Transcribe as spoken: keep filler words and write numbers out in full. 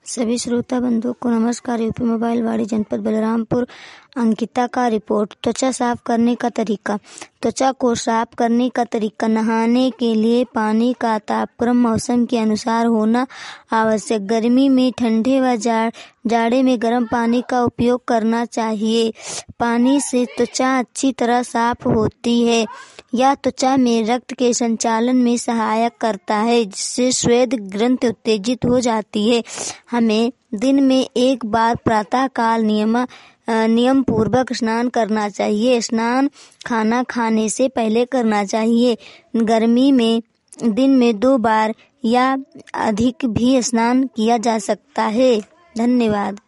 सभी श्रोता बंधुओं को नमस्कार। यूपी मोबाइल वाड़ी जनपद बलरामपुर अंकिता का रिपोर्ट। त्वचा साफ करने का तरीका। त्वचा को साफ करने का तरीका। नहाने के लिए पानी का तापक्रम मौसम के अनुसार होना आवश्यक। गर्मी में ठंडे व जा, जाड़े में गर्म पानी का उपयोग करना चाहिए। पानी से त्वचा अच्छी तरह साफ होती है। यह त्वचा में रक्त के संचालन में सहायक करता है, जिससे श्वेत ग्रंथि उत्तेजित हो जाती है। हमें दिन में एक बार प्रातः काल नियम नियम पूर्वक स्नान करना चाहिए। स्नान खाना खाने से पहले करना चाहिए। गर्मी में दिन में दो बार या अधिक भी स्नान किया जा सकता है। धन्यवाद।